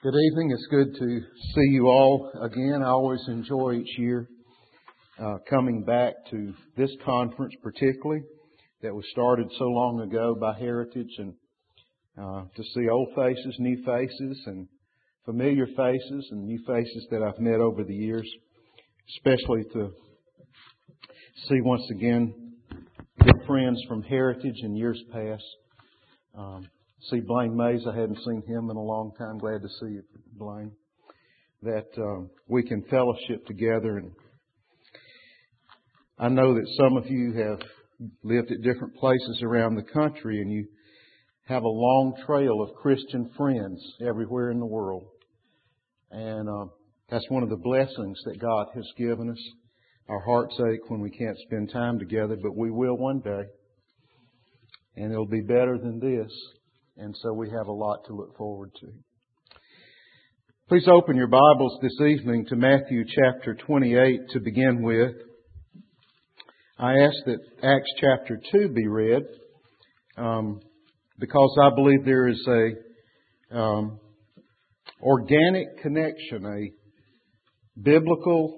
Good evening. It's good to see you all again. I always enjoy each year coming back to this conference, particularly that was started so long ago by Heritage, and to see old faces, new faces, and familiar faces and new faces that I've met over the years, especially to see once again good friends from Heritage in years past. See Blaine Mays. I hadn't seen him in a long time. Glad to see you, Blaine. That we can fellowship together. And I know that some of you have lived at different places around the country, and you have a long trail of Christian friends everywhere in the world. And that's one of the blessings that God has given us. Our hearts ache when we can't spend time together, but we will one day. And it'll be better than this. And so we have a lot to look forward to. Please open your Bibles this evening to Matthew chapter 28 to begin with. I ask that Acts chapter 2 be read because I believe there is a organic connection, a biblical,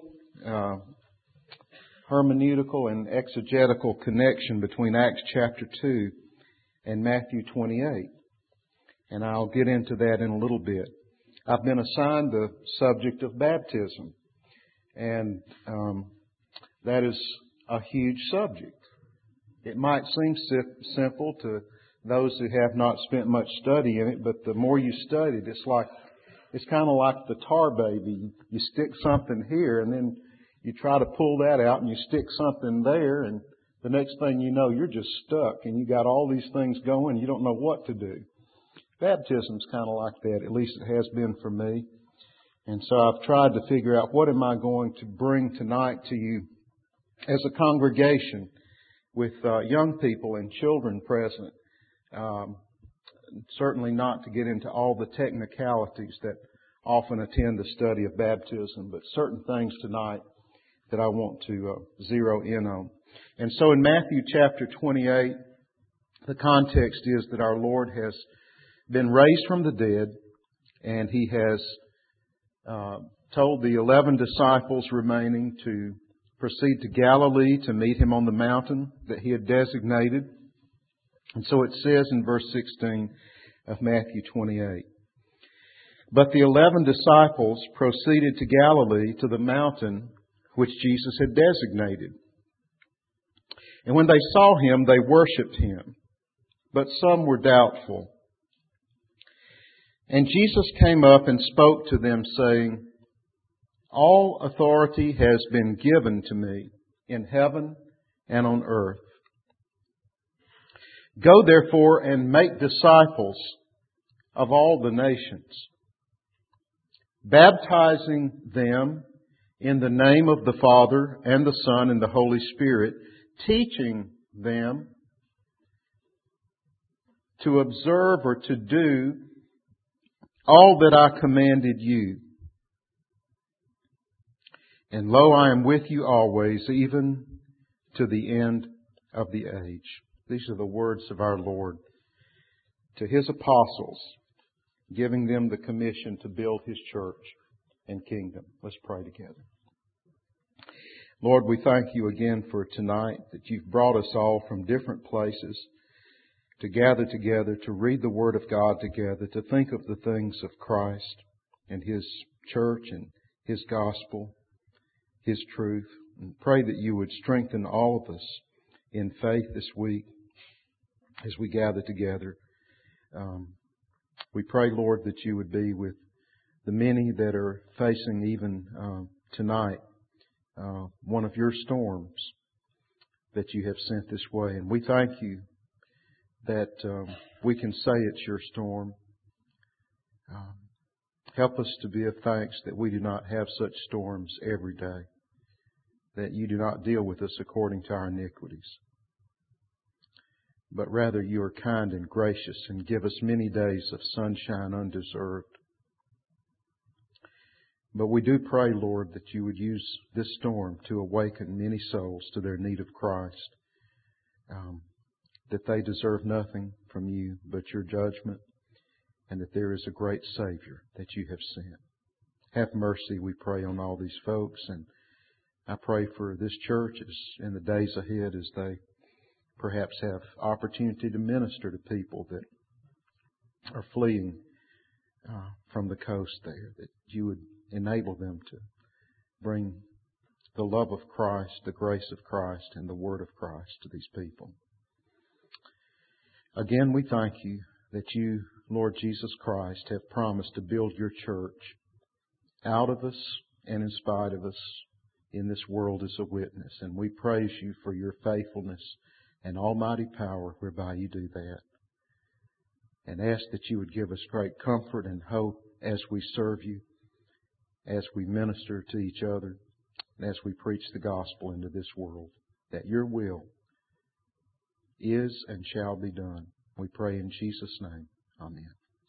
hermeneutical and exegetical connection between Acts chapter 2 and Matthew 28. And I'll get into that in a little bit. I've been assigned the subject of baptism. And that is a huge subject. It might seem simple to those who have not spent much study in it, but the more you study it, it's kind of like the tar baby. You stick something here, and then you try to pull that out, and you stick something there, and the next thing you know, you're just stuck, and you got all these things going, you don't know what to do. Baptism's kind of like that, at least it has been for me. And so I've tried to figure out what am I going to bring tonight to you as a congregation with young people and children present. Certainly not to get into all the technicalities that often attend the study of baptism, but certain things tonight that I want to zero in on. And so in Matthew chapter 28, the context is that our Lord has been raised from the dead, and He has told the 11 disciples remaining to proceed to Galilee to meet Him on the mountain that He had designated. And so it says in verse 16 of Matthew 28, "But the 11 disciples proceeded to Galilee to the mountain which Jesus had designated. And when they saw Him, they worshipped Him, but some were doubtful. And Jesus came up and spoke to them, saying, 'All authority has been given to me in heaven and on earth. Go therefore and make disciples of all the nations, baptizing them in the name of the Father and the Son and the Holy Spirit, teaching them to observe or to do all that I commanded you. And lo, I am with you always, even to the end of the age.'" These are the words of our Lord to His apostles, giving them the commission to build His church and kingdom. Let's pray together. Lord, we thank You again for tonight, that You've brought us all from different places to gather together, to read the Word of God together, to think of the things of Christ and His church and His gospel, His truth. And pray that You would strengthen all of us in faith this week as we gather together. We pray, Lord, that You would be with the many that are facing even tonight one of Your storms that You have sent this way. And we thank You that we can say it's Your storm. Help us to be of thanks that we do not have such storms every day, that You do not deal with us according to our iniquities, but rather You are kind and gracious and give us many days of sunshine undeserved. But we do pray, Lord, that You would use this storm to awaken many souls to their need of Christ, that they deserve nothing from You but Your judgment, and that there is a great Savior that you have sent. Have mercy, we pray, on all these folks, and I pray for this church in the days ahead as they perhaps have opportunity to minister to people that are fleeing from the coast there, that you would enable them to bring the love of Christ, the grace of Christ, and the Word of Christ to these people. Again, we thank you that you, Lord Jesus Christ, have promised to build your church out of us and in spite of us in this world as a witness. And we praise you for your faithfulness and almighty power whereby you do that. And ask that you would give us great comfort and hope as we serve you, as we minister to each other, and as we preach the gospel into this world, that your will is and shall be done. We pray in Jesus' name. Amen.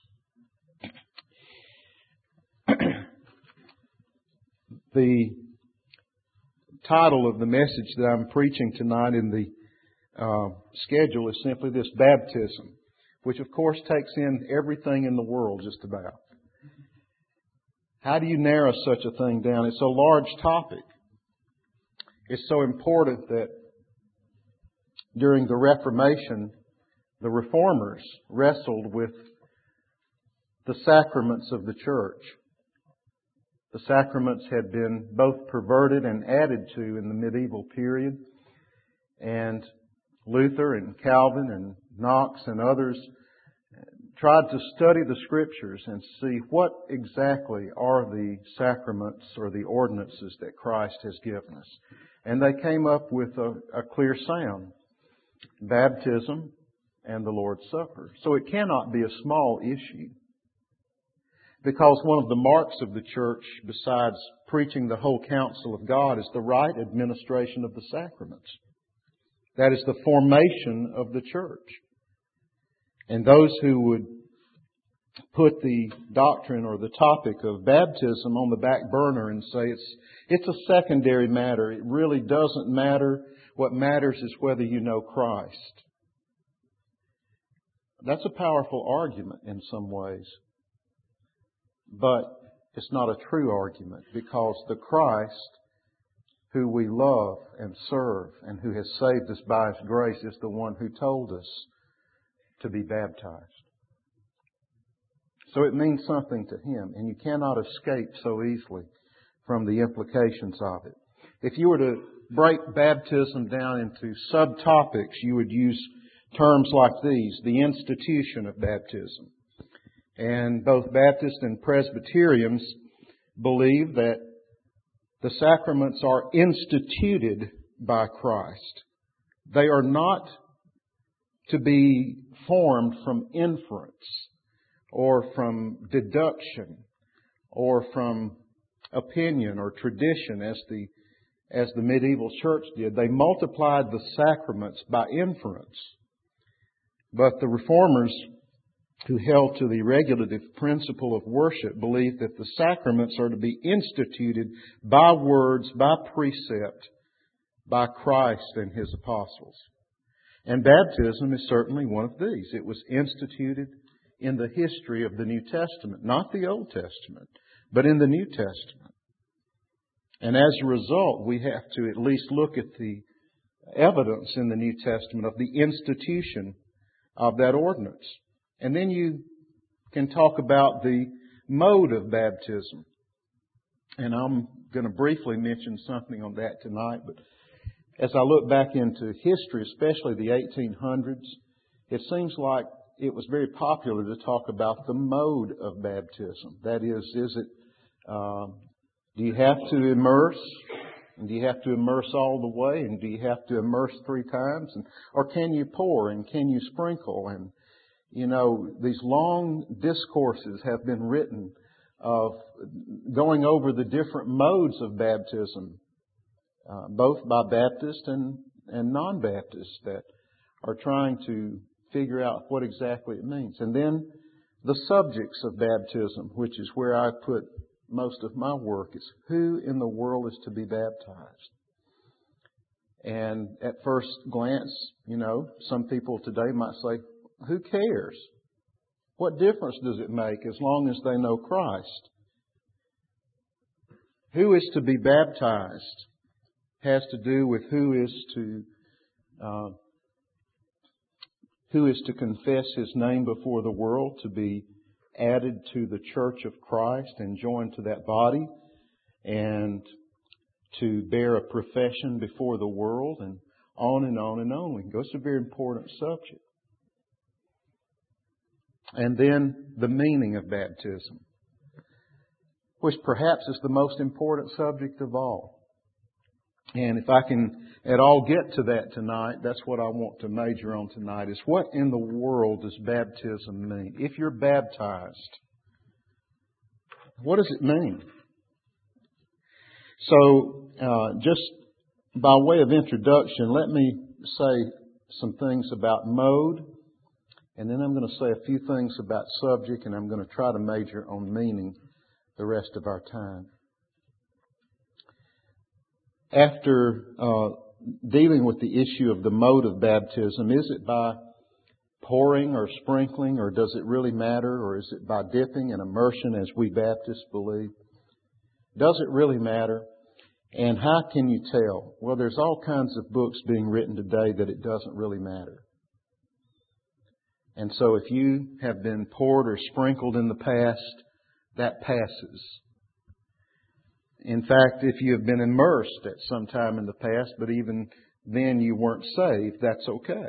The title of the message that I'm preaching tonight in the schedule is simply this: baptism, which of course takes in everything in the world just about. How do you narrow such a thing down? It's a large topic. It's so important that during the Reformation, the Reformers wrestled with the sacraments of the church. The sacraments had been both perverted and added to in the medieval period. And Luther and Calvin and Knox and others tried to study the Scriptures and see what exactly are the sacraments or the ordinances that Christ has given us. And they came up with a clear sound: baptism and the Lord's Supper. So it cannot be a small issue, because one of the marks of the church, besides preaching the whole counsel of God, is the right administration of the sacraments. That is the formation of the church. And those who would put the doctrine or the topic of baptism on the back burner and say it's a secondary matter, it really doesn't matter, what matters is whether you know Christ. That's a powerful argument in some ways. But it's not a true argument, because the Christ who we love and serve and who has saved us by His grace is the one who told us to be baptized. So it means something to Him, and you cannot escape so easily from the implications of it. If you were to break baptism down into subtopics, you would use terms like these: the institution of baptism. And both Baptists and Presbyterians believe that the sacraments are instituted by Christ. They are not to be formed from inference or from deduction or from opinion or tradition as the medieval church did. They multiplied the sacraments by inference. But the Reformers, who held to the regulative principle of worship, believed that the sacraments are to be instituted by words, by precept, by Christ and His apostles. And baptism is certainly one of these. It was instituted in the history of the New Testament, not the Old Testament, but in the New Testament. And as a result, we have to at least look at the evidence in the New Testament of the institution of that ordinance. And then you can talk about the mode of baptism. And I'm going to briefly mention something on that tonight. But as I look back into history, especially the 1800s, it seems like it was very popular to talk about the mode of baptism. That is it, do you have to immerse? And do you have to immerse all the way? And do you have to immerse 3 times? Or can you pour? And can you sprinkle? And you know, these long discourses have been written of going over the different modes of baptism, both by Baptists and non-Baptists, that are trying to figure out what exactly it means. And then the subjects of baptism, which is where I put most of my work, is who in the world is to be baptized. And at first glance, you know, some people today might say, who cares? What difference does it make as long as they know Christ? Who is to be baptized has to do with who is to confess His name before the world, to be added to the church of Christ and joined to that body, and to bear a profession before the world, and on and on and on. We can go. It's a very important subject. And then the meaning of baptism, which perhaps is the most important subject of all. And if I can at all get to that tonight, that's what I want to major on tonight, is what in the world does baptism mean? If you're baptized, what does it mean? So, just by way of introduction, let me say some things about mode, and then I'm going to say a few things about subject, and I'm going to try to major on meaning the rest of our time. After dealing with the issue of the mode of baptism, is it by pouring or sprinkling, or does it really matter, or is it by dipping and immersion as we Baptists believe? Does it really matter? And how can you tell? Well, there's all kinds of books being written today that it doesn't really matter. And so if you have been poured or sprinkled in the past, that passes. In fact, if you have been immersed at some time in the past, but even then you weren't saved, that's okay.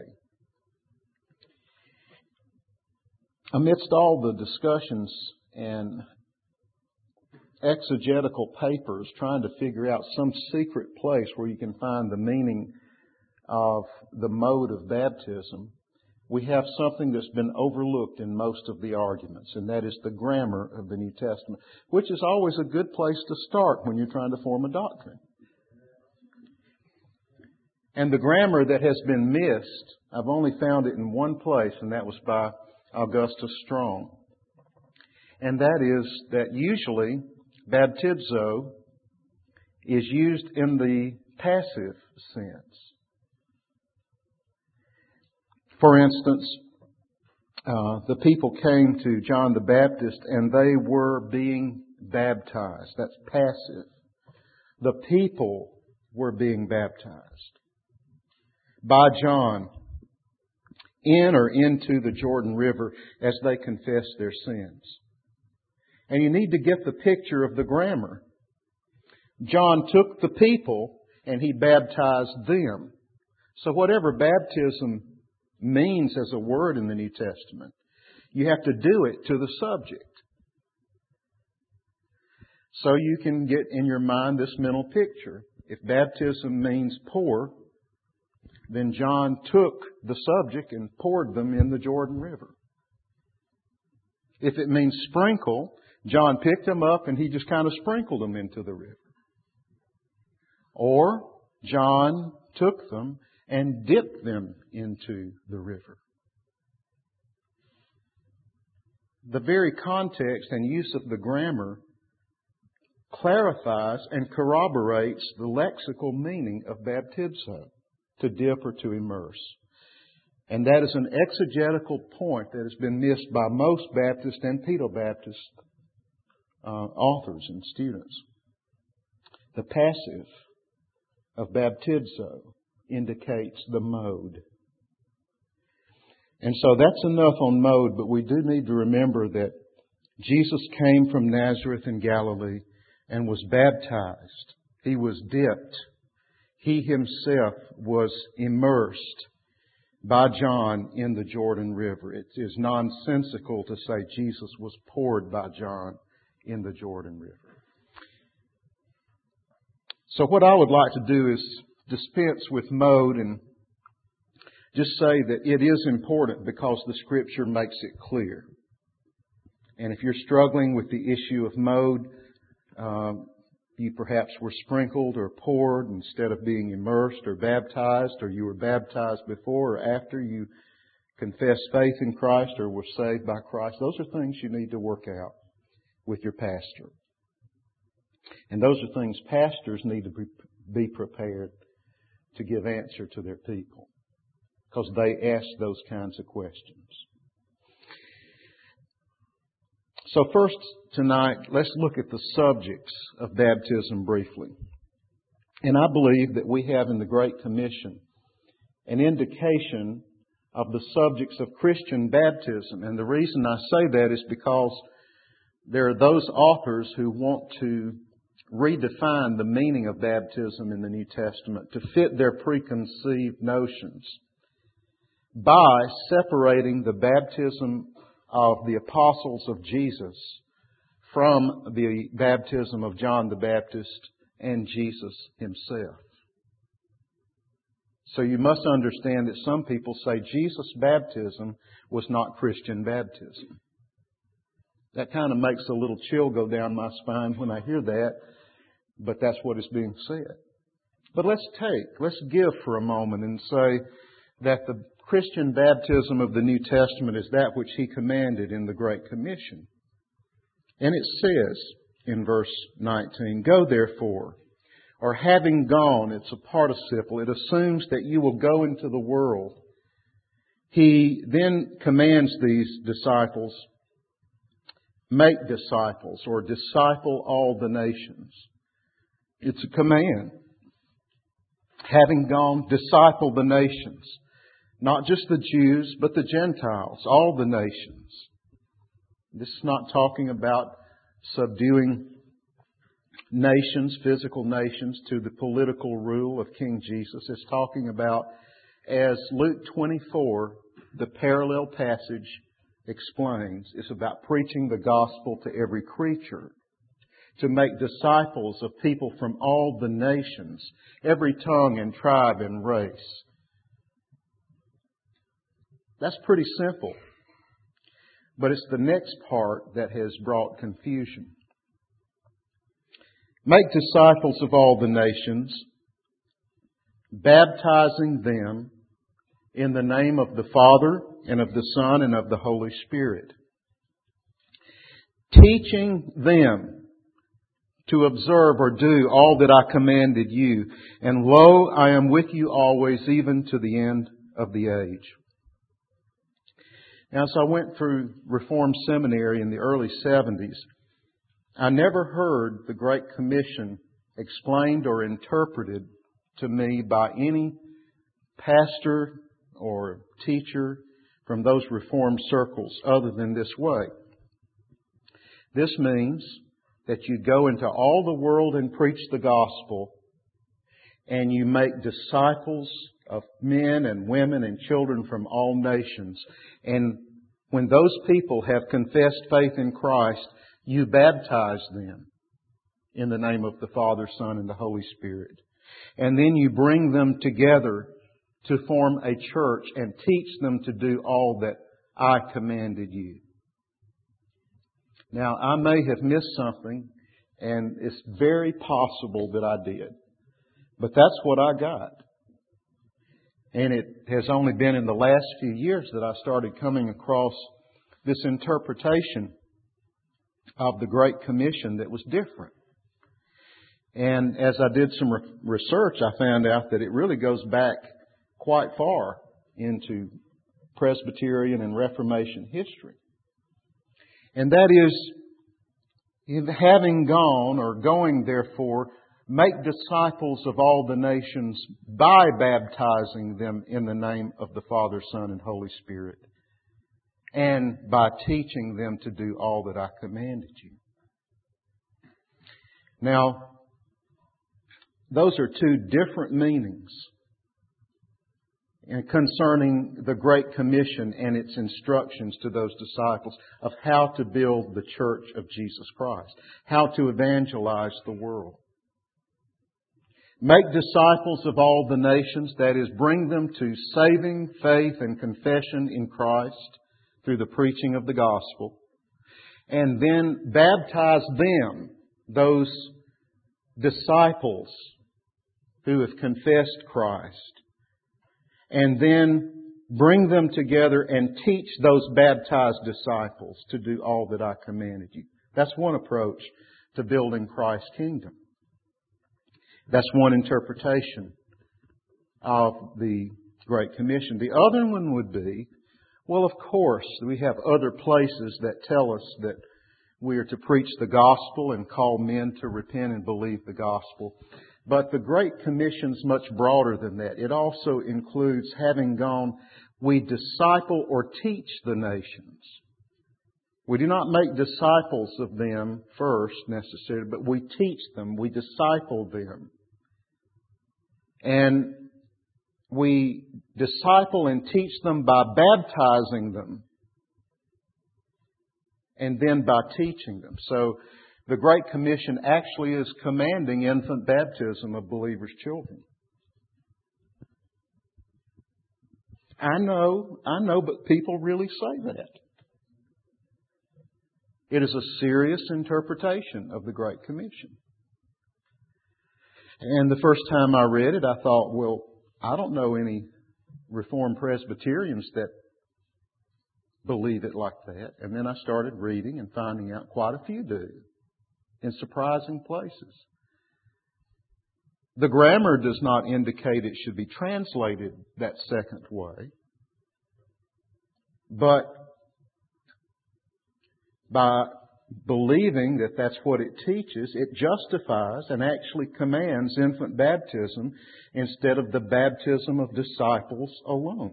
Amidst all the discussions and exegetical papers trying to figure out some secret place where you can find the meaning of the mode of baptism, we have something that's been overlooked in most of the arguments, and that is the grammar of the New Testament, which is always a good place to start when you're trying to form a doctrine. And the grammar that has been missed, I've only found it in one place, and that was by Augustus Strong. And that is that usually baptizo is used in the passive sense. For instance, the people came to John the Baptist and they were being baptized. That's passive. The people were being baptized by John in or into the Jordan River as they confessed their sins. And you need to get the picture of the grammar. John took the people and he baptized them. So whatever baptism means as a word in the New Testament, you have to do it to the subject. So you can get in your mind this mental picture. If baptism means pour, then John took the subject and poured them in the Jordan River. If it means sprinkle, John picked them up and he just kind of sprinkled them into the river. Or John took them and dipped them into the river. The very context and use of the grammar clarifies and corroborates the lexical meaning of baptizo, to dip or to immerse. And that is an exegetical point that has been missed by most Baptist and Pedo-Baptist authors and students. The passive of baptizo indicates the mode. And so that's enough on mode, but we do need to remember that Jesus came from Nazareth in Galilee and was baptized. He was dipped. He himself was immersed by John in the Jordan River. It is nonsensical to say Jesus was poured by John in the Jordan River. So what I would like to do is dispense with mode and just say that it is important because the Scripture makes it clear. And if you're struggling with the issue of mode, you perhaps were sprinkled or poured instead of being immersed or baptized, or you were baptized before or after you confessed faith in Christ or were saved by Christ. Those are things you need to work out with your pastor. And those are things pastors need to be prepared to give answer to their people, because they ask those kinds of questions. So first tonight, let's look at the subjects of baptism briefly. And I believe that we have in the Great Commission an indication of the subjects of Christian baptism. And the reason I say that is because there are those authors who want to redefine the meaning of baptism in the New Testament to fit their preconceived notions by separating the baptism of the apostles of Jesus from the baptism of John the Baptist and Jesus Himself. So you must understand that some people say Jesus' baptism was not Christian baptism. That kind of makes a little chill go down my spine when I hear that, but that's what is being said. But let's give for a moment and say that the Christian baptism of the New Testament is that which He commanded in the Great Commission. And it says in verse 19, "Go therefore," or having gone, it's a participle. It assumes that you will go into the world. He then commands these disciples, make disciples or disciple all the nations. It's a command. Having gone, disciple the nations. Not just the Jews, but the Gentiles, all the nations. This is not talking about subduing nations, physical nations, to the political rule of King Jesus. It's talking about, as Luke 24, the parallel passage explains, it's about preaching the gospel to every creature, to make disciples of people from all the nations, every tongue and tribe and race. That's pretty simple. But it's the next part that has brought confusion. Make disciples of all the nations, baptizing them in the name of the Father and of the Son and of the Holy Spirit, teaching them to observe or do all that I commanded you. And lo, I am with you always, even to the end of the age. Now, as I went through Reformed Seminary in the early 70s, I never heard the Great Commission explained or interpreted to me by any pastor or teacher from those Reformed circles other than this way. This means that you go into all the world and preach the gospel, and you make disciples of men and women and children from all nations. And when those people have confessed faith in Christ, you baptize them in the name of the Father, Son, and the Holy Spirit. And then you bring them together to form a church and teach them to do all that I commanded you. Now, I may have missed something, and it's very possible that I did. But that's what I got. And it has only been in the last few years that I started coming across this interpretation of the Great Commission that was different. And as I did some research, I found out that it really goes back quite far into Presbyterian and Reformation history. And that is, having gone or going therefore, make disciples of all the nations by baptizing them in the name of the Father, Son, and Holy Spirit, and by teaching them to do all that I commanded you. Now, those are two different meanings concerning the Great Commission and its instructions to those disciples of how to build the church of Jesus Christ, how to evangelize the world. Make disciples of all the nations, that is, bring them to saving faith and confession in Christ through the preaching of the gospel. And then baptize them, those disciples who have confessed Christ. And then bring them together and teach those baptized disciples to do all that I commanded you. That's one approach to building Christ's kingdom. That's one interpretation of the Great Commission. The other one would be, well, of course, we have other places that tell us that We are to preach the gospel and call men to repent and believe the gospel. But the Great Commission is much broader than that. It also includes having gone, we disciple or teach the nations. We do not make disciples of them first necessarily, but we teach them, we disciple them. And we disciple and teach them by baptizing them and then by teaching them. So the Great Commission actually is commanding infant baptism of believers' children. I know, but people really say that. It is a serious interpretation of the Great Commission. And the first time I read it, I thought, well, I don't know any Reformed Presbyterians that believe it like that. And then I started reading and finding out quite a few do, in surprising places. The grammar does not indicate it should be translated that second way. But by believing that that's what it teaches, it justifies and actually commands infant baptism instead of the baptism of disciples alone.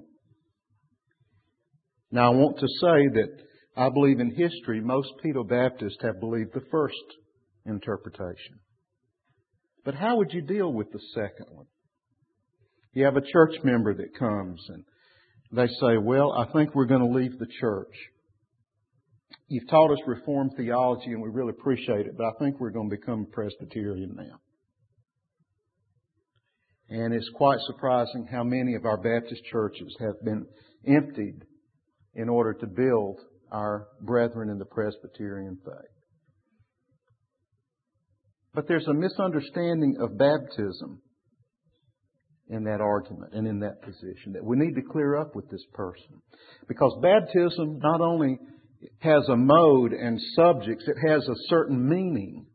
Now, I want to say that I believe in history, most Pedobaptists have believed the first interpretation. But how would you deal with the second one? You have a church member that comes and they say, well, I think we're going to leave the church. You've taught us Reformed theology and we really appreciate it, but I think we're going to become a Presbyterian now. And it's quite surprising how many of our Baptist churches have been emptied in order to build our brethren in the Presbyterian faith. But there's a misunderstanding of baptism in that argument and in that position that we need to clear up with this person. Because baptism not only has a mode and subjects, it has a certain meaning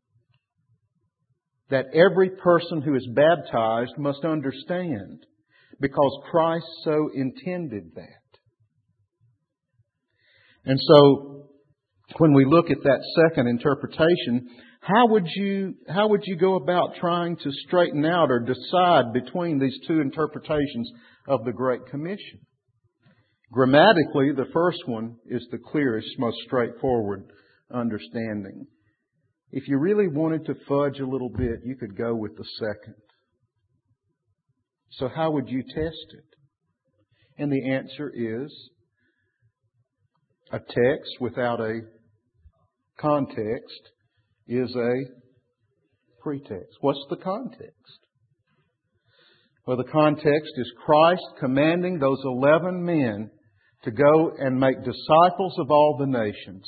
that every person who is baptized must understand because Christ so intended that. And so, when we look at that second interpretation, how would you go about trying to straighten out or decide between these two interpretations of the Great Commission? Grammatically, the first one is the clearest, most straightforward understanding. If you really wanted to fudge a little bit, you could go with the second. So how would you test it? And the answer is a text without a context is a pretext. What's the context? Well, the context is Christ commanding those 11 men to go and make disciples of all the nations,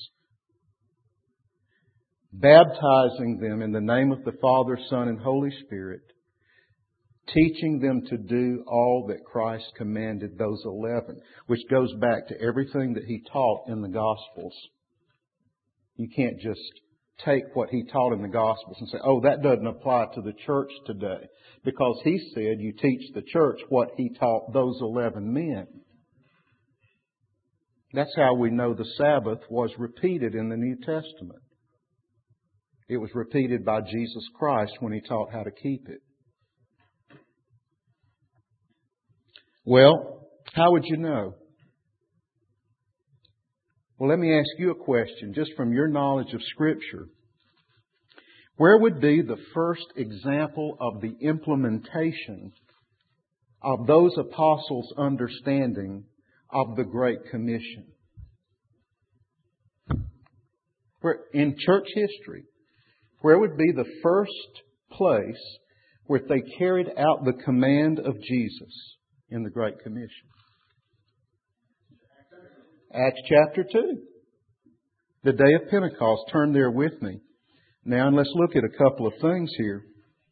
baptizing them in the name of the Father, Son, and Holy Spirit, teaching them to do all that Christ commanded those 11, which goes back to everything that He taught in the Gospels. You can't just take what He taught in the Gospels and say, oh, that doesn't apply to the church today. Because He said you teach the church what He taught those 11 men. That's how we know the Sabbath was repeated in the New Testament. It was repeated by Jesus Christ when He taught how to keep it. Well, how would you know? Well, let me ask you a question, just from your knowledge of Scripture. Where would be the first example of the implementation of those apostles' understanding of the Great Commission? In church history, where would be the first place where they carried out the command of Jesus in the Great Commission? Acts chapter 2. The day of Pentecost. Turn there with me. Now, and let's look at a couple of things here.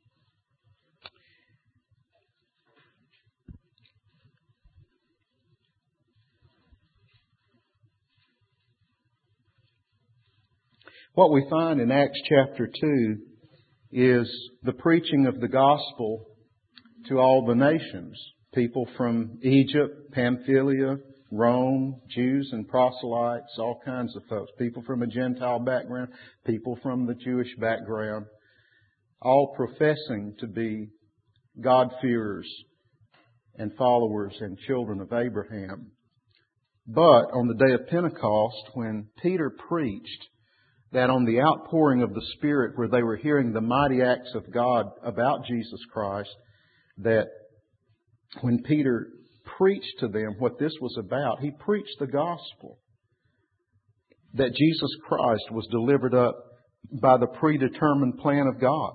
What we find in Acts chapter 2 is the preaching of the gospel to all the nations. People from Egypt, Pamphylia, Rome, Jews and proselytes, all kinds of folks, people from a Gentile background, people from the Jewish background, all professing to be God-fearers and followers and children of Abraham. But on the day of Pentecost, when Peter preached that on the outpouring of the Spirit, where they were hearing the mighty acts of God about Jesus Christ, that when Peter preached to them what this was about, he preached the gospel. That Jesus Christ was delivered up by the predetermined plan of God,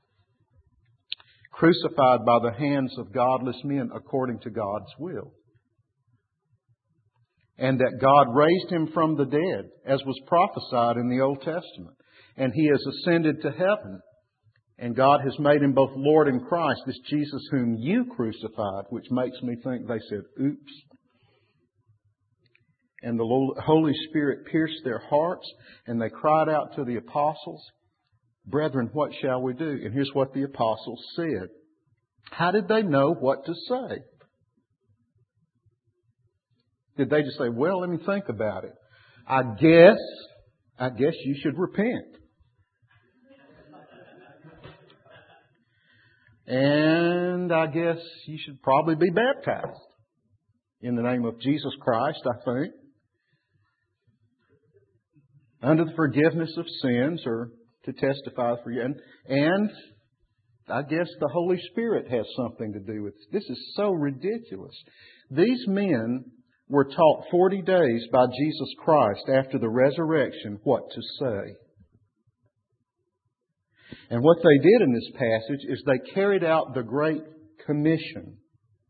crucified by the hands of godless men according to God's will. And that God raised Him from the dead, as was prophesied in the Old Testament. And He has ascended to heaven. And God has made Him both Lord and Christ, this Jesus whom you crucified, which makes me think they said, oops. And the Holy Spirit pierced their hearts, and they cried out to the apostles, "Brethren, what shall we do?" And here's what the apostles said. How did they know what to say? Did they just say, well, let me think about it. I guess you should repent. And I guess you should probably be baptized in the name of Jesus Christ, I think, under the forgiveness of sins, or to testify for you. And I guess the Holy Spirit has something to do with it. This is so ridiculous. These men were taught 40 days by Jesus Christ after the resurrection what to say. And what they did in this passage is they carried out the Great Commission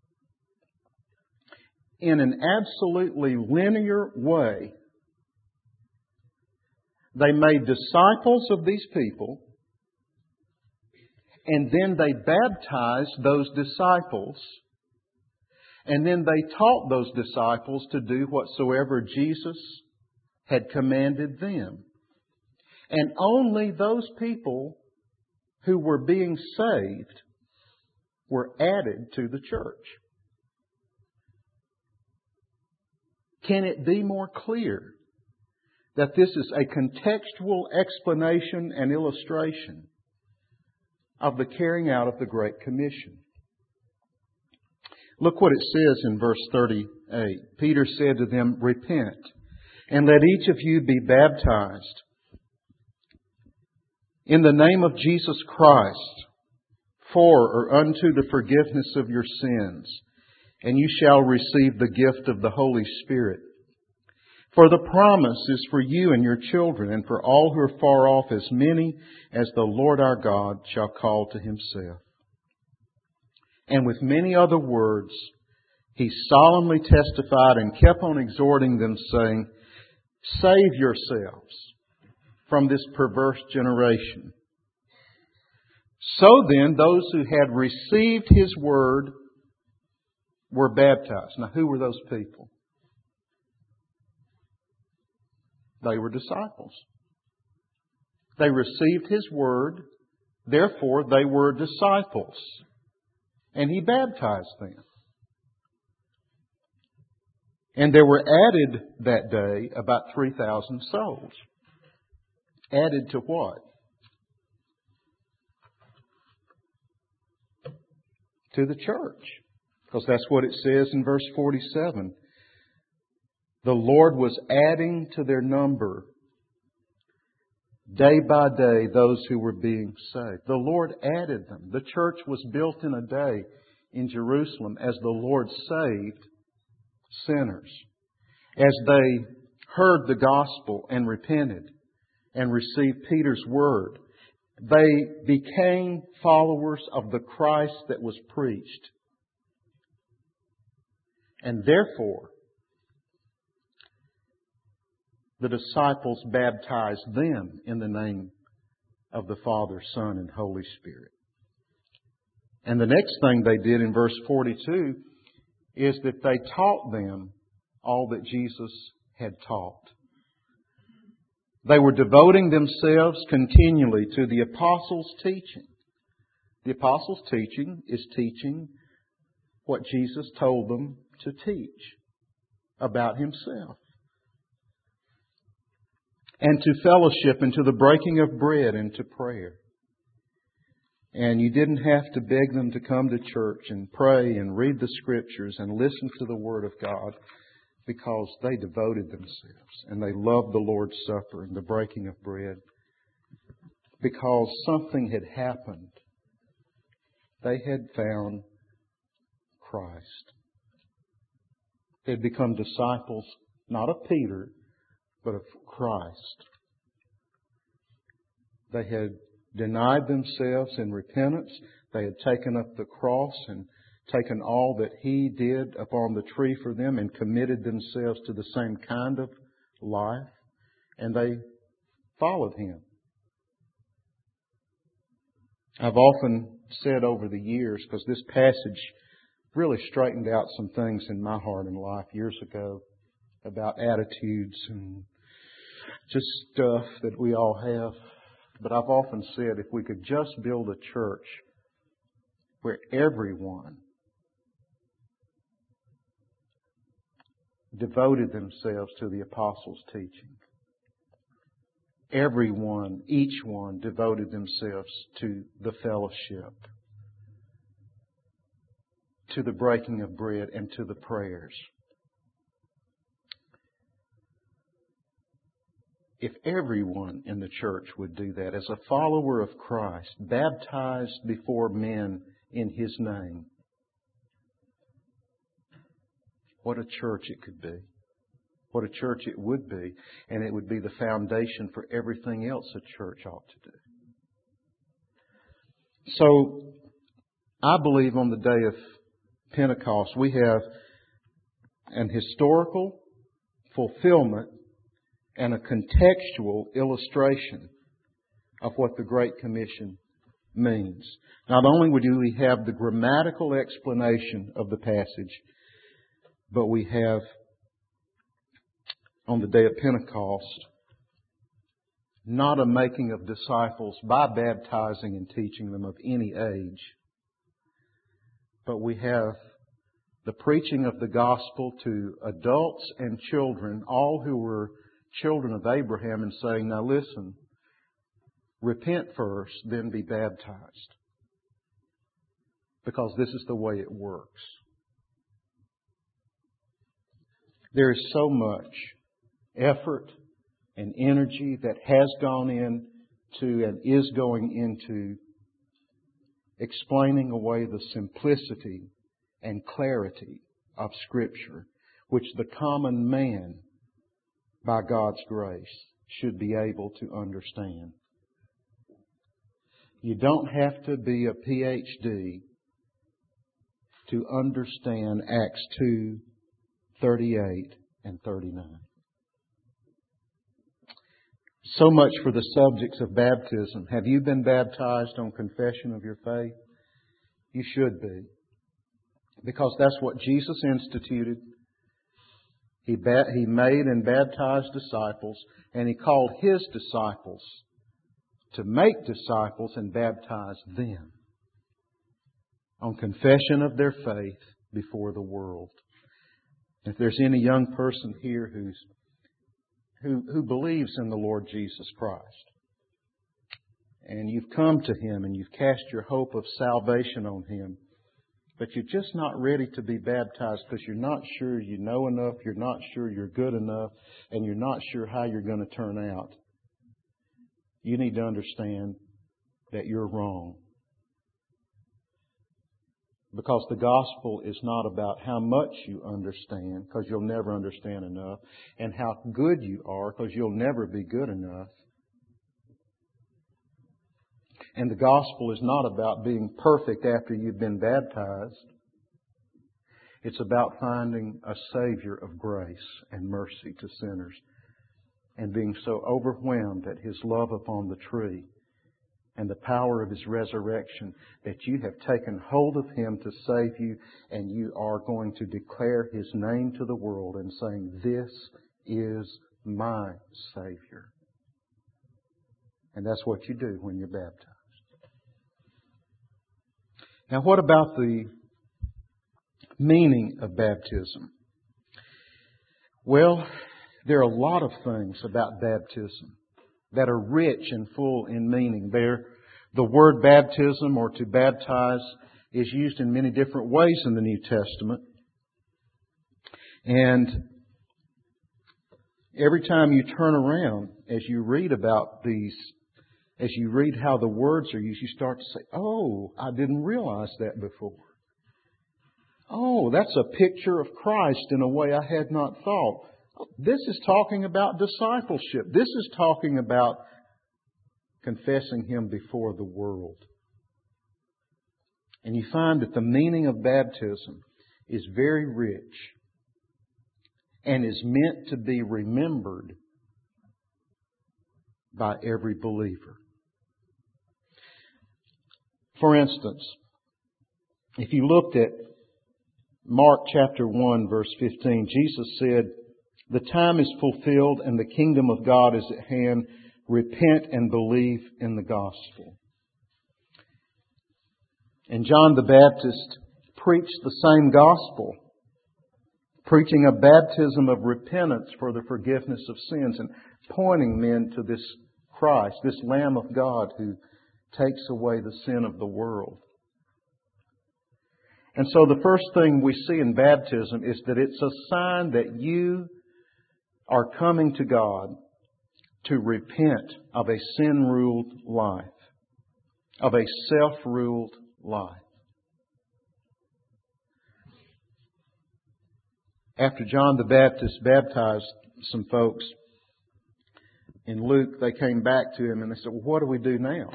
in an absolutely linear way. They made disciples of these people, and then they baptized those disciples, and then they taught those disciples to do whatsoever Jesus had commanded them. And only those people who were being saved were added to the church. Can it be more clear that this is a contextual explanation and illustration of the carrying out of the Great Commission? Look what it says in verse 38. Peter said to them, "Repent, and let each of you be baptized in the name of Jesus Christ for or unto the forgiveness of your sins, and you shall receive the gift of the Holy Spirit. For the promise is for you and your children, and for all who are far off, as many as the Lord our God shall call to Himself." And with many other words, he solemnly testified and kept on exhorting them, saying, "Save yourselves from this perverse generation." So then, those who had received His word were baptized. Now, who were those people? They were disciples. They received His word, therefore they were disciples. And He baptized them. And there were added that day about 3,000 souls. Added to what? To the church. Because that's what it says in verse 47. The Lord was adding to their number day by day those who were being saved. The Lord added them. The church was built in a day in Jerusalem as the Lord saved sinners. As they heard the gospel and repented and received Peter's word, they became followers of the Christ that was preached. And therefore, the disciples baptized them in the name of the Father, Son, and Holy Spirit. And the next thing they did in verse 42 is that they taught them all that Jesus had taught. They were devoting themselves continually to the apostles' teaching. The apostles' teaching is teaching what Jesus told them to teach. about Himself. And to fellowship and to the breaking of bread and to prayer. And you didn't have to beg them to come to church and pray and read the Scriptures and listen to the Word of God, because they devoted themselves and they loved the Lord's Supper and the breaking of bread. Because something had happened. They had found Christ. They had become disciples, not of Peter, but of Christ. They had denied themselves in repentance. They had taken up the cross and taken all that He did upon the tree for them and committed themselves to the same kind of life. And they followed Him. I've often said over the years, because this passage really straightened out some things in my heart and life years ago about attitudes and just stuff that we all have. But I've often said, if we could just build a church where everyone devoted themselves to the apostles' teaching. Everyone, each one devoted themselves to the fellowship, to the breaking of bread, and to the prayers. If everyone in the church would do that, as a follower of Christ, baptized before men in His name, what a church it could be. What a church it would be. And it would be the foundation for everything else a church ought to do. So, I believe on the day of Pentecost, we have an historical fulfillment and a contextual illustration of what the Great Commission means. Not only do we have the grammatical explanation of the passage, but we have, on the day of Pentecost, not a making of disciples by baptizing and teaching them of any age, but we have the preaching of the gospel to adults and children, all who were children of Abraham, and saying, now listen, repent first, then be baptized. Because this is the way it works. There is so much effort and energy that has gone into and is going into explaining away the simplicity and clarity of Scripture, which the common man, by God's grace, should be able to understand. You don't have to be a PhD to understand Acts 2:38 and 39. So much for the subjects of baptism. Have you been baptized on confession of your faith? You should be. Because that's what Jesus instituted. He made and baptized disciples, and He called His disciples to make disciples and baptize them on confession of their faith before the world. If there's any young person here who believes in the Lord Jesus Christ, and you've come to Him and you've cast your hope of salvation on Him, but you're just not ready to be baptized because you're not sure you know enough, you're not sure you're good enough, and you're not sure how you're going to turn out, you need to understand that you're wrong. Because the gospel is not about how much you understand, because you'll never understand enough, and how good you are, because you'll never be good enough. And the gospel is not about being perfect after you've been baptized. It's about finding a Savior of grace and mercy to sinners, and being so overwhelmed at His love upon the tree and the power of His resurrection that you have taken hold of Him to save you, and you are going to declare His name to the world and saying, "This is my Savior." And that's what you do when you're baptized. Now, what about the meaning of baptism? Well, there are a lot of things about baptism that are rich and full in meaning. The word baptism, or to baptize, is used in many different ways in the New Testament. And every time you turn around, as you read about these, as you read how the words are used, you start to say, oh, I didn't realize that before. Oh, that's a picture of Christ in a way I had not thought. This is talking about discipleship. This is talking about confessing Him before the world. And you find that the meaning of baptism is very rich and is meant to be remembered by every believer. For instance, if you looked at Mark chapter 1, verse 15, Jesus said, "The time is fulfilled and the kingdom of God is at hand. Repent and believe in the gospel." And John the Baptist preached the same gospel, preaching a baptism of repentance for the forgiveness of sins and pointing men to this Christ, this Lamb of God who takes away the sin of the world. And so the first thing we see in baptism is that it's a sign that you are coming to God to repent of a sin-ruled life, of a self-ruled life. After John the Baptist baptized some folks in Luke, they came back to him and they said, "Well, what do we do now?"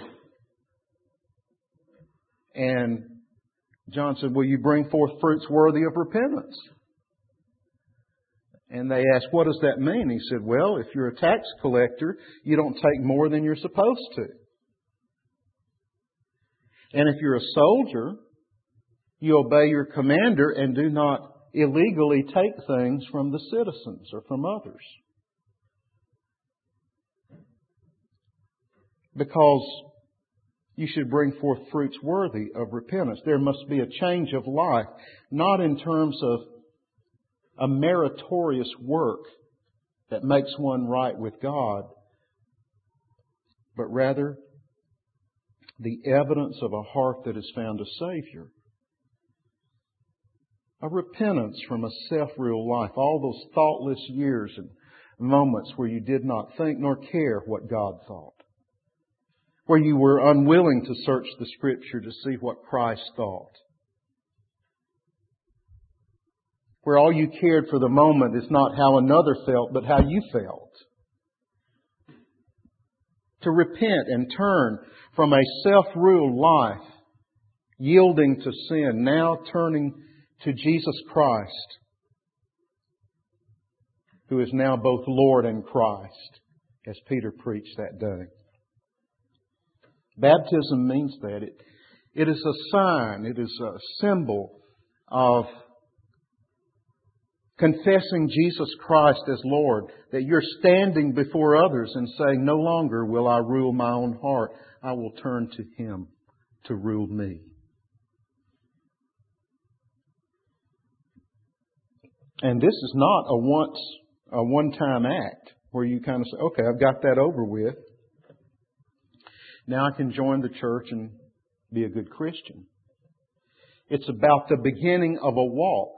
And John said, "Well, you bring forth fruits worthy of repentance." And they asked, "What does that mean?" He said, "Well, if you're a tax collector, you don't take more than you're supposed to. And if you're a soldier, you obey your commander and do not illegally take things from the citizens or from others. Because you should bring forth fruits worthy of repentance. There must be a change of life, not in terms of a meritorious work that makes one right with God, but rather the evidence of a heart that has found a Savior. A repentance from a self-ruled life. All those thoughtless years and moments where you did not think nor care what God thought. Where you were unwilling to search the Scripture to see what Christ thought. Where all you cared for the moment is not how another felt, but how you felt. To repent and turn from a self-ruled life, yielding to sin, now turning to Jesus Christ, who is now both Lord and Christ, as Peter preached that day. Baptism means that. It is a sign, it is a symbol of confessing Jesus Christ as Lord, that you're standing before others and saying, "No longer will I rule my own heart. I will turn to Him to rule me." And this is not a one-time act where you kind of say, "Okay, I've got that over with. Now I can join the church and be a good Christian." It's about the beginning of a walk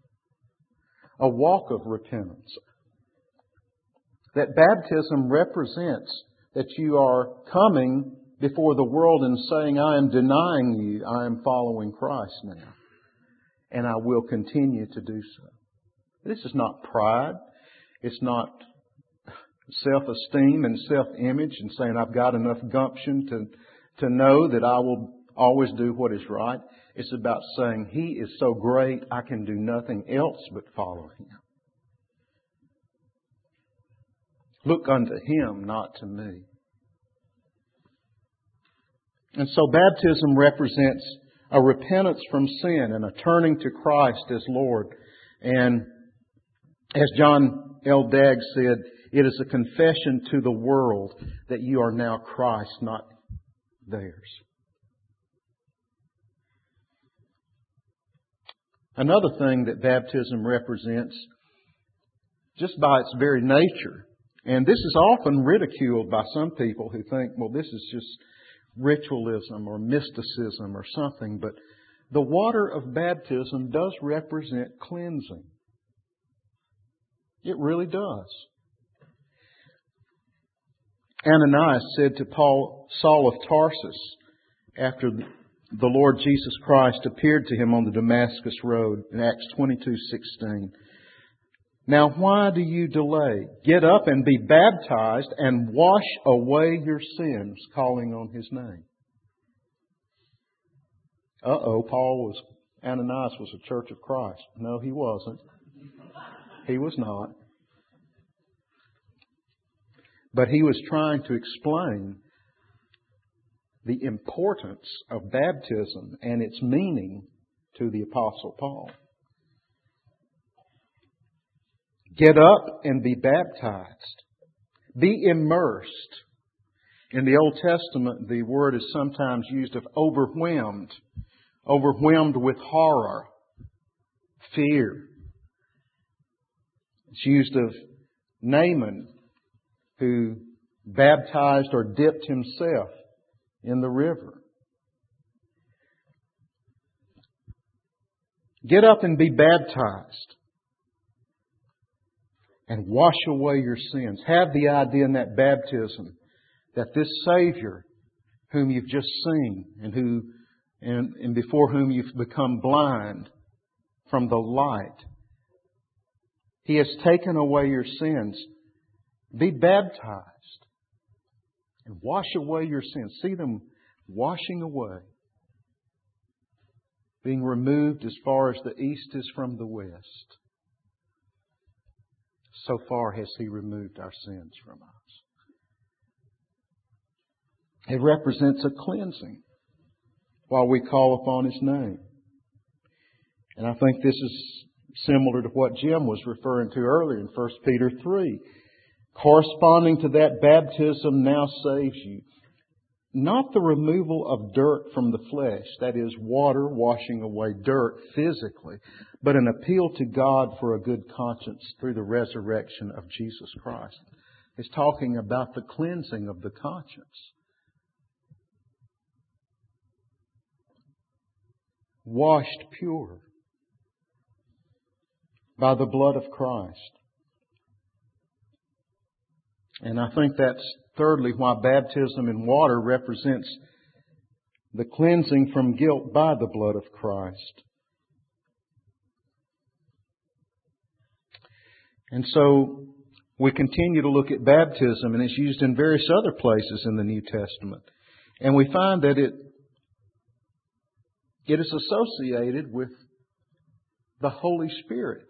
of repentance. That baptism represents that you are coming before the world and saying, "I am denying you, I am following Christ now, and I will continue to do so." This is not pride. It's not self-esteem and self-image and saying, "I've got enough gumption to know that I will always do what is right." It's about saying, "He is so great, I can do nothing else but follow Him. Look unto Him, not to me." And so baptism represents a repentance from sin and a turning to Christ as Lord. And as John L. Dagg said, it is a confession to the world that you are now Christ, not theirs. Another thing that baptism represents just by its very nature. And this is often ridiculed by some people who think, well, this is just ritualism or mysticism or something. But the water of baptism does represent cleansing. It really does. Ananias said to Saul of Tarsus, after the Lord Jesus Christ appeared to him on the Damascus road in Acts 22:16, "Now why do you delay? Get up and be baptized and wash away your sins," calling on His name. Ananias was a Church of Christ. No, he wasn't. He was not. But he was trying to explain the importance of baptism and its meaning to the Apostle Paul. Get up and be baptized. Be immersed. In the Old Testament, the word is sometimes used of overwhelmed. Overwhelmed with horror, fear. It's used of Naaman, who baptized or dipped himself in the river. Get up and be baptized and wash away your sins. Have the idea in that baptism that this Savior, whom you've just seen and before whom you've become blind from the light, He has taken away your sins. Be baptized and wash away your sins. See them washing away, being removed as far as the east is from the west. So far has He removed our sins from us. It represents a cleansing while we call upon His name. And I think this is similar to what Jim was referring to earlier in 1 Peter 3. Corresponding to that, baptism now saves you. Not the removal of dirt from the flesh, that is, water washing away dirt physically, but an appeal to God for a good conscience through the resurrection of Jesus Christ. It's talking about the cleansing of the conscience. Washed pure by the blood of Christ. And I think that's thirdly why baptism in water represents the cleansing from guilt by the blood of Christ. And so we continue to look at baptism, and it's used in various other places in the New Testament. And we find that it is associated with the Holy Spirit.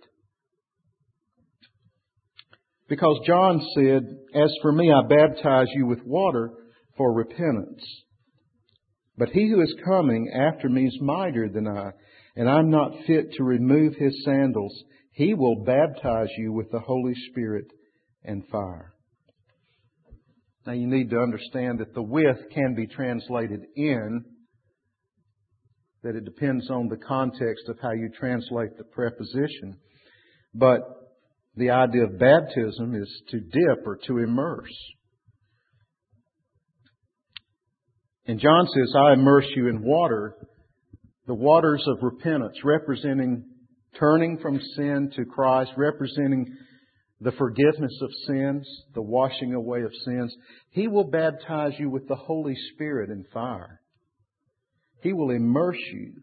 Because John said, "As for me, I baptize you with water for repentance. But He who is coming after me is mightier than I, and I'm not fit to remove His sandals. He will baptize you with the Holy Spirit and fire." Now you need to understand that the "with" can be translated "in," that it depends on the context of how you translate the preposition. But the idea of baptism is to dip or to immerse. And John says, "I immerse you in water," the waters of repentance, representing turning from sin to Christ, representing the forgiveness of sins, the washing away of sins. He will baptize you with the Holy Spirit and fire. He will immerse you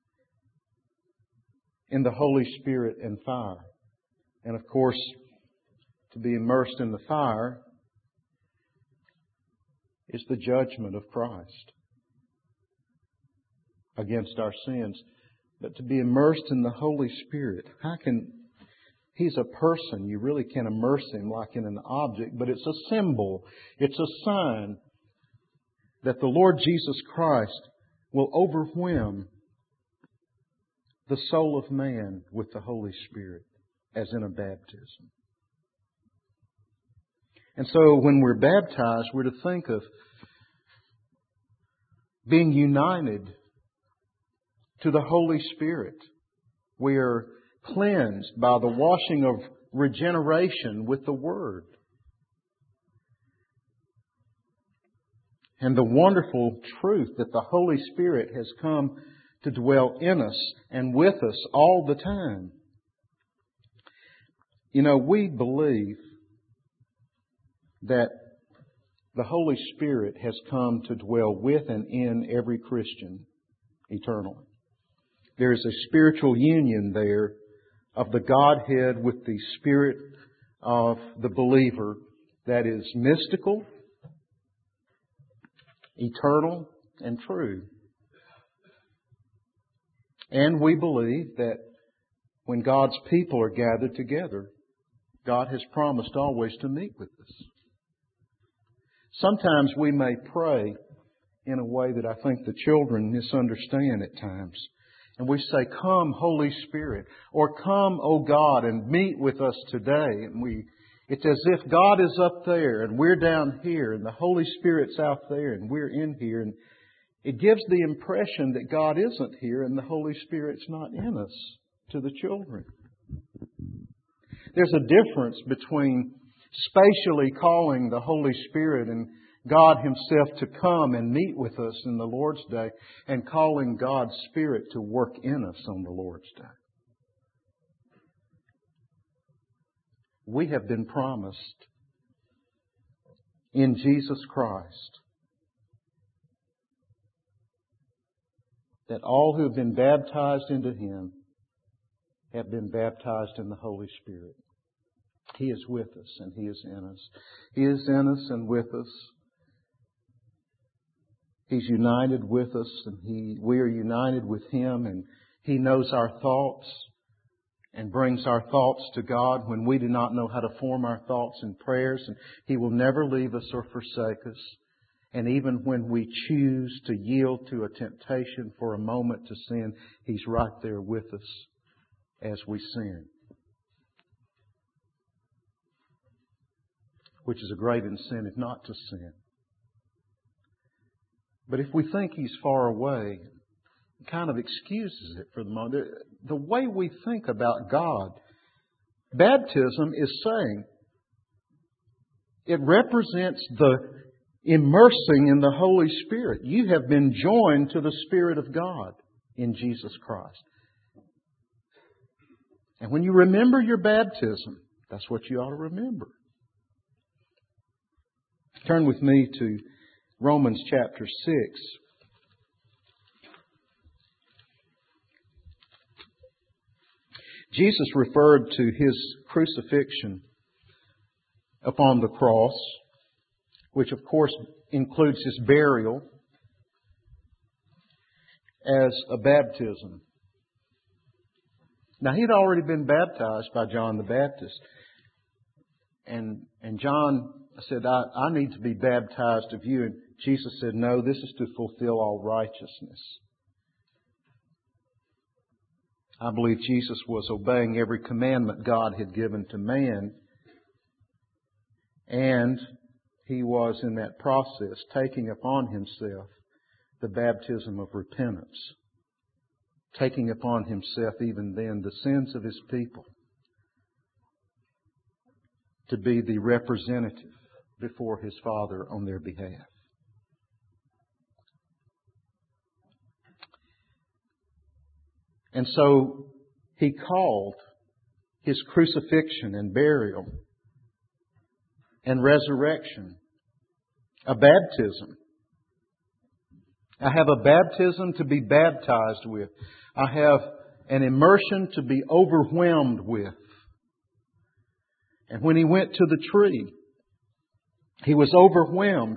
in the Holy Spirit and fire. And of course, to be immersed in the fire is the judgment of Christ against our sins. But to be immersed in the Holy Spirit, He's a person. You really can't immerse Him like in an object, but it's a symbol. It's a sign that the Lord Jesus Christ will overwhelm the soul of man with the Holy Spirit, as in a baptism. And so when we're baptized, we're to think of being united to the Holy Spirit. We are cleansed by the washing of regeneration with the Word. And the wonderful truth that the Holy Spirit has come to dwell in us and with us all the time. You know, we believe that the Holy Spirit has come to dwell with and in every Christian eternally. There is a spiritual union there of the Godhead with the Spirit of the believer that is mystical, eternal, and true. And we believe that when God's people are gathered together, God has promised always to meet with us. Sometimes we may pray in a way that I think the children misunderstand at times. And we say, "Come, Holy Spirit," or "Come, O God, and meet with us today." And it's as if God is up there and we're down here and the Holy Spirit's out there and we're in here. And it gives the impression that God isn't here and the Holy Spirit's not in us to the children. There's a difference between spatially calling the Holy Spirit and God Himself to come and meet with us in the Lord's Day and calling God's Spirit to work in us on the Lord's Day. We have been promised in Jesus Christ that all who have been baptized into Him have been baptized in the Holy Spirit. He is with us and He is in us. He is in us and with us. He's united with us and we are united with Him, and He knows our thoughts and brings our thoughts to God when we do not know how to form our thoughts and prayers, and He will never leave us or forsake us. And even when we choose to yield to a temptation for a moment to sin, He's right there with us as we sin. Which is a great incentive not to sin. But if we think He's far away, it kind of excuses it for the moment. The way we think about God, baptism is saying it represents the immersing in the Holy Spirit. You have been joined to the Spirit of God in Jesus Christ. And when you remember your baptism, that's what you ought to remember. Turn with me to Romans chapter 6. Jesus referred to His crucifixion upon the cross, which of course includes His burial, as a baptism. Now, He had already been baptized by John the Baptist. And John said, I need to be baptized of you. And Jesus said, no, this is to fulfill all righteousness. I believe Jesus was obeying every commandment God had given to man. And He was in that process taking upon Himself the baptism of repentance. Taking upon Himself even then the sins of His people. To be the representative before His Father on their behalf. And so He called His crucifixion and burial and resurrection a baptism. I have a baptism to be baptized with. I have an immersion to be overwhelmed with. And when He went to the tree, He was overwhelmed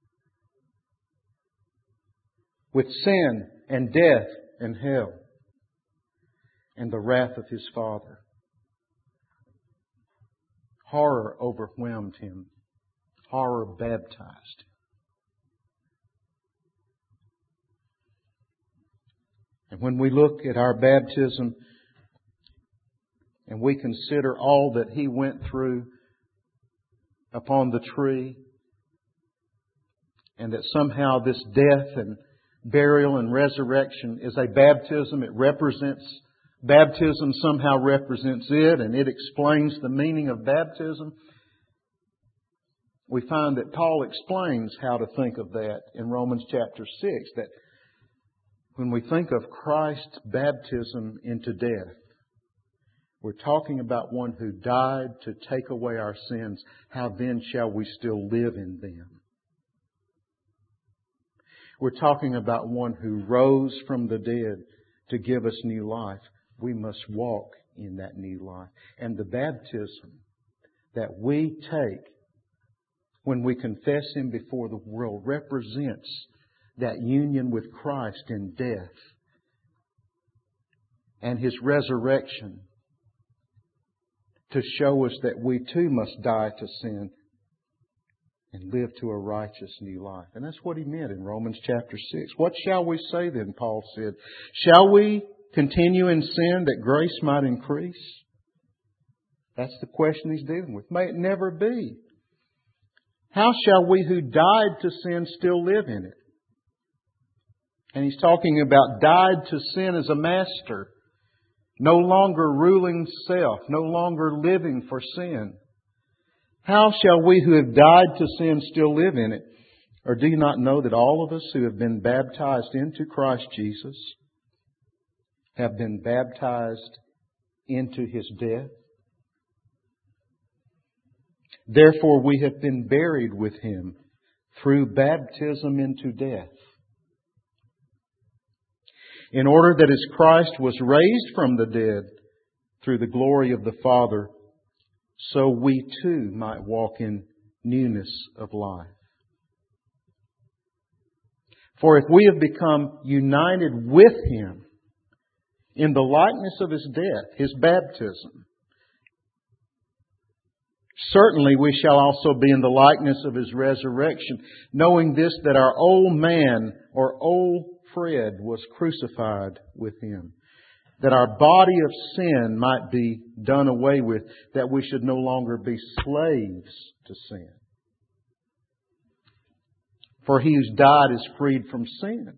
with sin and death and hell and the wrath of His Father. Horror overwhelmed Him. Horror baptized. And when we look at our baptism and we consider all that He went through upon the tree, and that somehow this death and burial and resurrection is a baptism, it represents baptism somehow represents it and it explains the meaning of baptism, we find that Paul explains how to think of that in Romans chapter 6, that when we think of Christ's baptism into death, we're talking about one who died to take away our sins. How then shall we still live in them? We're talking about one who rose from the dead to give us new life. We must walk in that new life. And the baptism that we take when we confess Him before the world represents that union with Christ in death and His resurrection to show us that we too must die to sin and live to a righteous new life. And that's what he meant in Romans chapter 6. What shall we say then, Paul said? Shall we continue in sin that grace might increase? That's the question he's dealing with. May it never be. How shall we who died to sin still live in it? And he's talking about died to sin as a master. No longer ruling self. No longer living for sin. How shall we who have died to sin still live in it? Or do you not know that all of us who have been baptized into Christ Jesus have been baptized into His death? Therefore we have been buried with Him through baptism into death, in order that as Christ was raised from the dead through the glory of the Father, so we too might walk in newness of life. For if we have become united with Him in the likeness of His death, His baptism, certainly we shall also be in the likeness of His resurrection, knowing this, that our old man or old Fred was crucified with Him, that our body of sin might be done away with, that we should no longer be slaves to sin. For he who's died is freed from sin.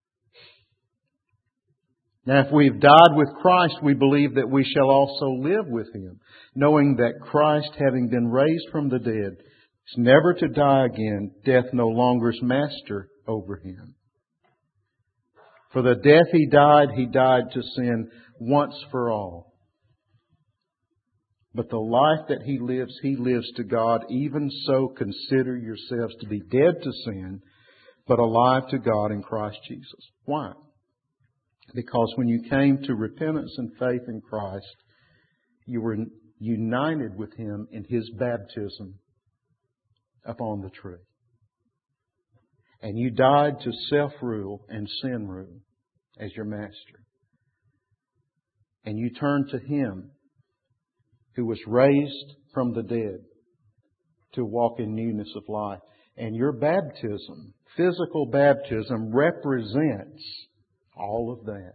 Now if we've died with Christ, we believe that we shall also live with Him, knowing that Christ, having been raised from the dead, is never to die again. Death no longer is master over Him. For the death He died to sin once for all. But the life that He lives to God. Even so, consider yourselves to be dead to sin, but alive to God in Christ Jesus. Why? Because when you came to repentance and faith in Christ, you were united with Him in His baptism upon the tree. And you died to self-rule and sin rule as your master. And you turned to Him who was raised from the dead to walk in newness of life. And your baptism, physical baptism, represents all of that.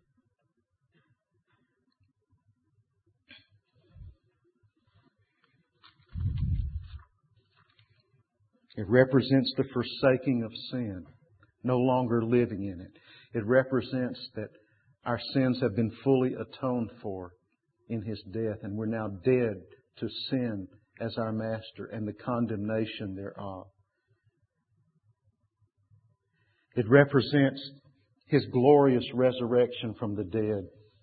It represents the forsaking of sin, no longer living in it. It represents that our sins have been fully atoned for in His death, and we're now dead to sin as our master and the condemnation thereof. It represents His glorious resurrection from the dead,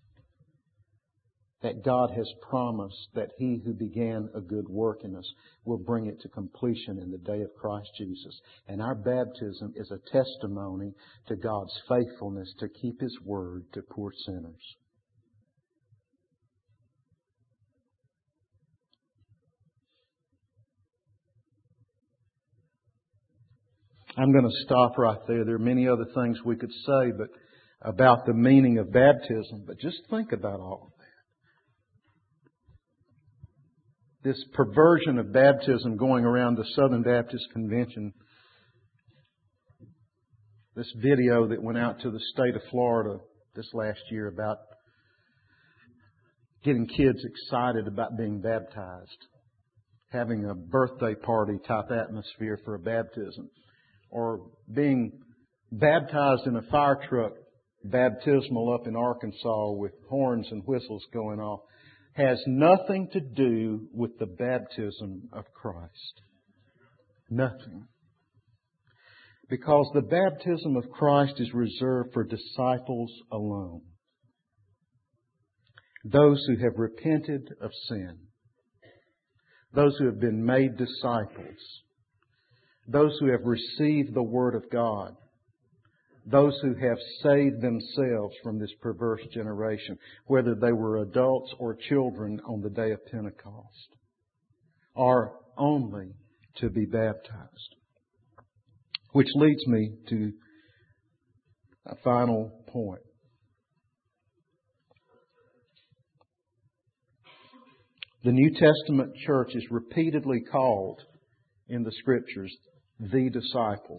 that God has promised that He who began a good work in us will bring it to completion in the day of Christ Jesus. And our baptism is a testimony to God's faithfulness to keep His word to poor sinners. I'm going to stop right there. There are many other things we could say about the meaning of baptism, but just think about all of that. This perversion of baptism going around the Southern Baptist Convention, this video that went out to the state of Florida this last year about getting kids excited about being baptized, having a birthday party type atmosphere for a baptism, or being baptized in a fire truck baptismal up in Arkansas with horns and whistles going off has nothing to do with the baptism of Christ. Nothing. Because the baptism of Christ is reserved for disciples alone. Those who have repented of sin. Those who have been made disciples. Those who have received the Word of God. Those who have saved themselves from this perverse generation, whether they were adults or children on the day of Pentecost, are only to be baptized. Which leads me to a final point. The New Testament church is repeatedly called in the Scriptures the disciples.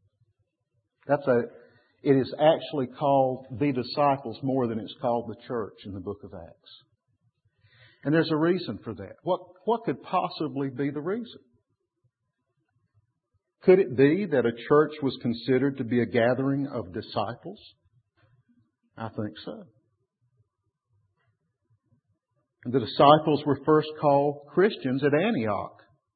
It is actually called the disciples more than it's called the church in the book of Acts. And there's a reason for that. What could possibly be the reason? Could it be that a church was considered to be a gathering of disciples? I think so. The disciples were first called Christians at Antioch.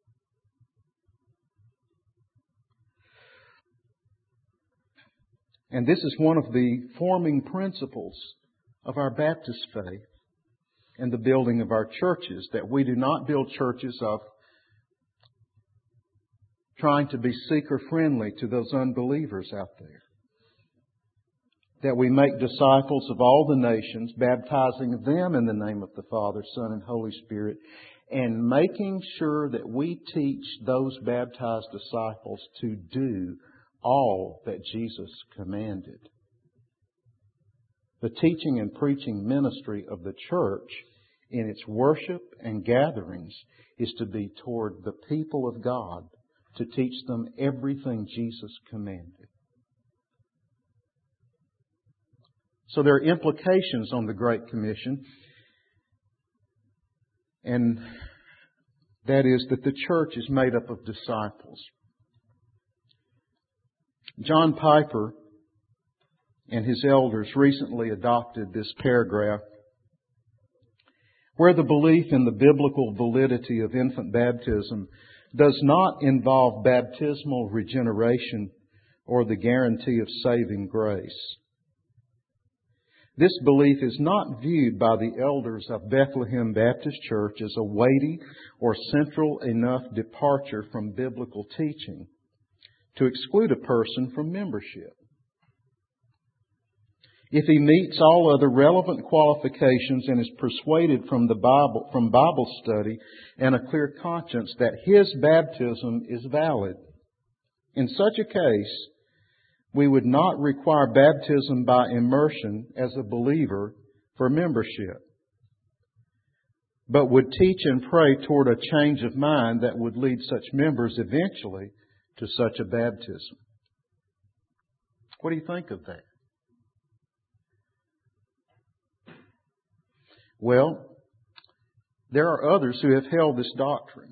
And this is one of the forming principles of our Baptist faith and the building of our churches, that we do not build churches of trying to be seeker-friendly to those unbelievers out there. That we make disciples of all the nations, baptizing them in the name of the Father, Son, and Holy Spirit, and making sure that we teach those baptized disciples to do all that Jesus commanded. The teaching and preaching ministry of the church in its worship and gatherings is to be toward the people of God, to teach them everything Jesus commanded. So there are implications on the Great Commission, and that is that the church is made up of disciples. John Piper and his elders recently adopted this paragraph where the belief in the biblical validity of infant baptism does not involve baptismal regeneration or the guarantee of saving grace. This belief is not viewed by the elders of Bethlehem Baptist Church as a weighty or central enough departure from biblical teaching to exclude a person from membership. If he meets all other relevant qualifications and is persuaded from Bible study and a clear conscience that his baptism is valid, in such a case, we would not require baptism by immersion as a believer for membership, but would teach and pray toward a change of mind that would lead such members eventually to such a baptism. What do you think of that? Well, there are others who have held this doctrine,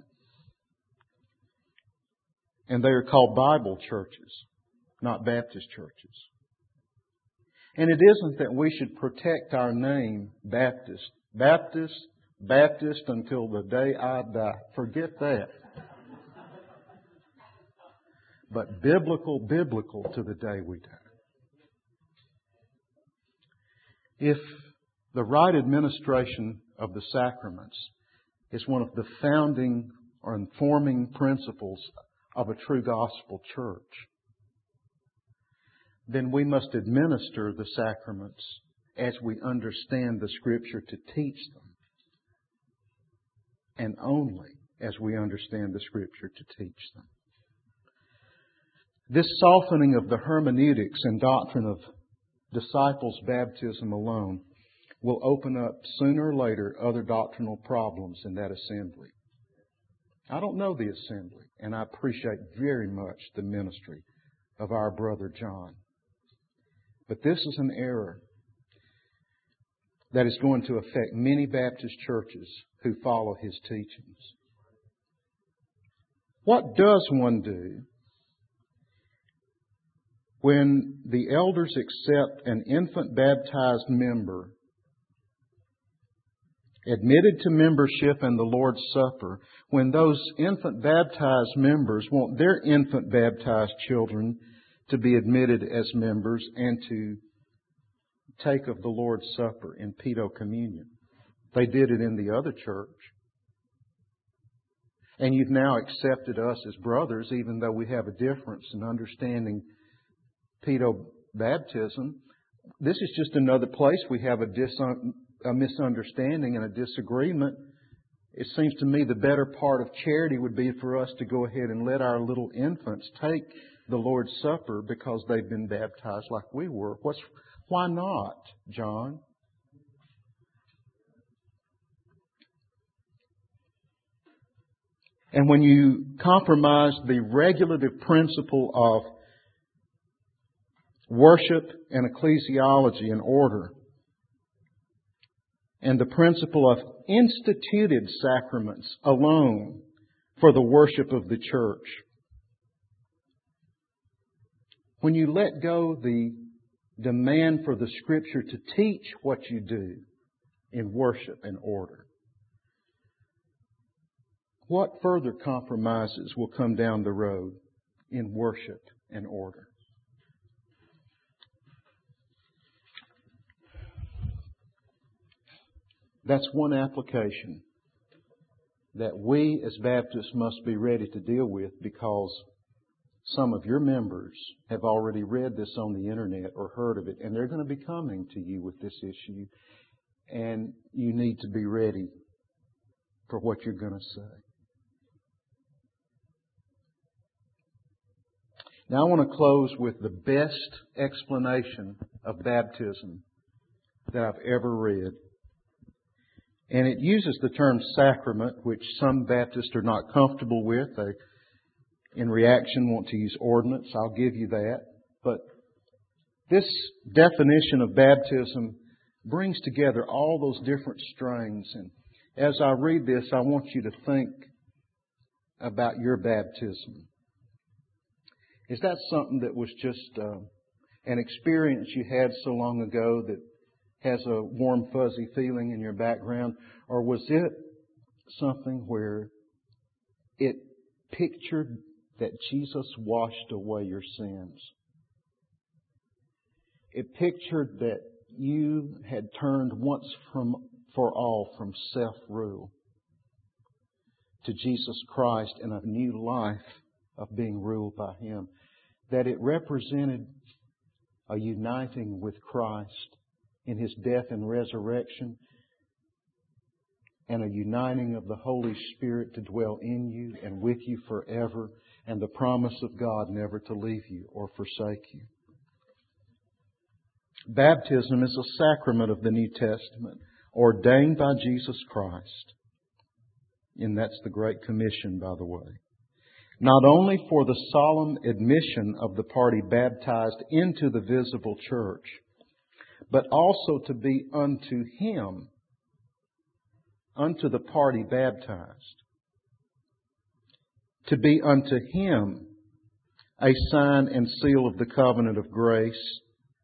and they are called Bible churches, not Baptist churches. And it isn't that we should protect our name Baptist. Baptist until the day I die. Forget that. But biblical to the day we die. If the right administration of the sacraments is one of the founding or informing principles of a true gospel church, then we must administer the sacraments as we understand the Scripture to teach them, and only as we understand the Scripture to teach them. This softening of the hermeneutics and doctrine of disciples' baptism alone will open up sooner or later other doctrinal problems in that assembly. I don't know the assembly, and I appreciate very much the ministry of our brother John. But this is an error that is going to affect many Baptist churches who follow his teachings. What does one do when the elders accept an infant baptized member admitted to membership in the Lord's Supper, when those infant baptized members want their infant baptized children to be admitted as members and to take of the Lord's Supper in pedo communion. They did it in the other church. And you've now accepted us as brothers, even though we have a difference in understanding pedo baptism. This is just another place we have a misunderstanding and a disagreement. It seems to me the better part of charity would be for us to go ahead and let our little infants take the Lord's Supper because they've been baptized like we were. Why not, John? And when you compromise the regulative principle of worship and ecclesiology and order, and the principle of instituted sacraments alone for the worship of the church, when you let go the demand for the Scripture to teach what you do in worship and order, what further compromises will come down the road in worship and order? That's one application that we as Baptists must be ready to deal with, because some of your members have already read this on the internet or heard of it, and they're going to be coming to you with this issue, and you need to be ready for what you're going to say. Now I want to close with the best explanation of baptism that I've ever read. And it uses the term sacrament, which some Baptists are not comfortable with. They, in reaction, want to use ordinance. I'll give you that. But this definition of baptism brings together all those different strands. And as I read this, I want you to think about your baptism. Is that something that was just an experience you had so long ago that has a warm, fuzzy feeling in your background? Or was it something where it pictured that Jesus washed away your sins? It pictured that you had turned once for all from self-rule to Jesus Christ and a new life of being ruled by Him. That it represented a uniting with Christ in His death and resurrection, and a uniting of the Holy Spirit to dwell in you and with you forever, and the promise of God never to leave you or forsake you. Baptism is a sacrament of the New Testament, ordained by Jesus Christ. And that's the Great Commission, by the way. Not only for the solemn admission of the party baptized into the visible church, but also to be unto Him, unto the party baptized, to be unto Him a sign and seal of the covenant of grace,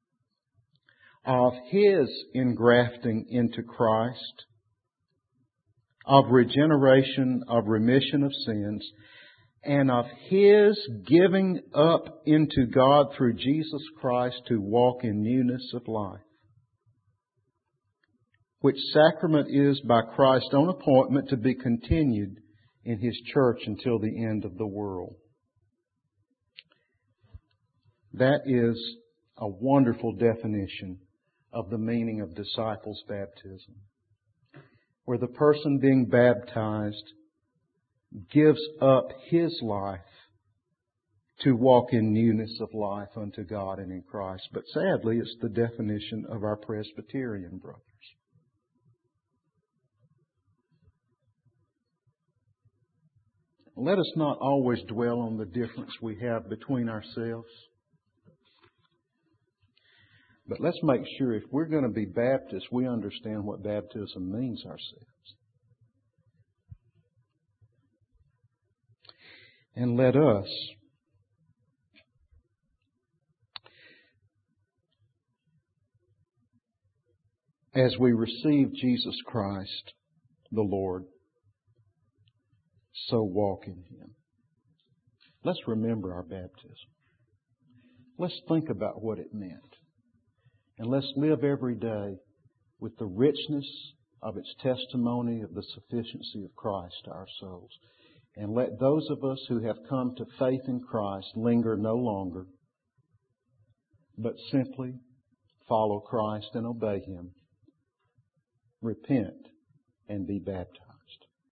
of His engrafting into Christ, of regeneration, of remission of sins, and of His giving up into God through Jesus Christ to walk in newness of life. Which sacrament is by Christ's own appointment to be continued in His church until the end of the world. That is a wonderful definition of the meaning of disciples' baptism, where the person being baptized gives up his life to walk in newness of life unto God and in Christ. But sadly, it's the definition of our Presbyterian brothers. Let us not always dwell on the difference we have between ourselves. But let's make sure if we're going to be Baptists, we understand what baptism means ourselves. And let us as we receive Jesus Christ, the Lord, so walk in Him. Let's remember our baptism. Let's think about what it meant. And let's live every day with the richness of its testimony of the sufficiency of Christ to our souls. And let those of us who have come to faith in Christ linger no longer, but simply follow Christ and obey Him, repent, and be baptized.